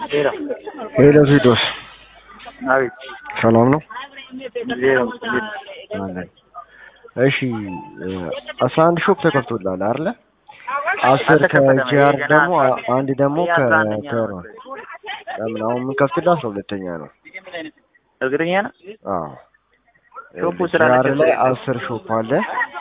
Era. ሄሎ ፊዶስ አቤት። ሰላም ነው? ዜሮ አለን። እሺ 11 ሾፕ ተከፍቶልሃል አይደለ? 10 ከጂአር ደግሞ አንድ ደግሞ ከቴሮ ለምን አሁን ምን ከፍትልህ 12ኛ ነው? እርግጠኛ ነህ? አዎ ሾፑ ስራ ጂአር ላይ 10 ሾፕ አለ።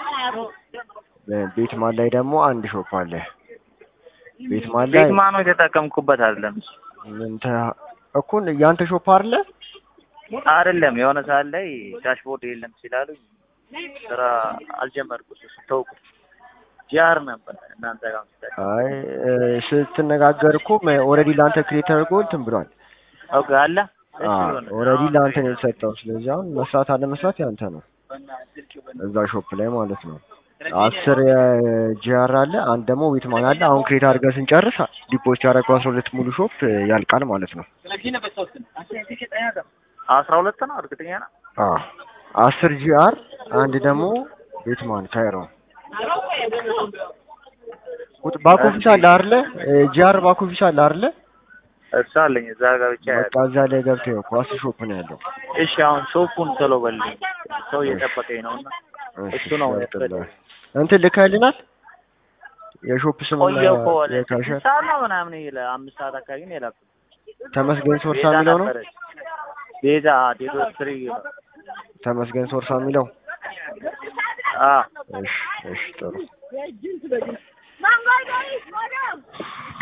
ቤትማን ላይ ደግሞ አንድ ሾፕ አለ። ቤትማን ላይ ቤትማን ነው የተጠቀምኩበት አይደለም እኮ ያንተ ሾፕ አይደለም የሆነ ሰዓት ላይ ዳሽቦርድ የለም ሲላሉኝ ስራ አልጀመርኩት ተውኩት። ጂአር ነበር እናንተ ጋር አይ ስትነጋገር እኮ ኦልሬዲ ላንተ ክሬት አድርጎ እንትን ብሏል። ኦኬ አለ ኦልሬዲ ላንተ ነው የተሰጠው። ስለዚህ አሁን መስራት አለ መስራት ያንተ ነው እዛ ሾፕ ላይ ማለት ነው። 10 ጂአር አለ፣ አንድ ደግሞ ቤትማን አለ። አሁን ክሬት አድርገን ስንጨርስ ዲፖች ያደረገው 12 ሙሉ ሾፕ ያልቃል ማለት ነው። 12 ነው እርግጠኛ ነህ? 10 ጂአር አንድ ደግሞ ቤትማን ካይሮ ባክ ኦፊስ አለ አይደለ? ጂአር ባክ ኦፊስ አለ አይደለ? እሱ አለኝ እዛ ጋር ብቻ ያለው። በቃ እዛ ላይ ገብተህ ነው ኳስ ሾፕ ነው ያለው። እሺ አሁን ሾፑን ቶሎ በልኝ፣ ሰው እየጠበቀኝ ነውና እሱ ነው ያለው። እንትን ልከህልናል? የሾፕ ስም እና የካሸር ሳና ምናምን ይለ 5 ሰዓት አካባቢ ነው የላኩት። ተመስገን ሶርሳ የሚለው ነው። ቤዛ ዴዶ 3 ተመስገን ሶርሳ የሚለው አ እሺ ጥሩ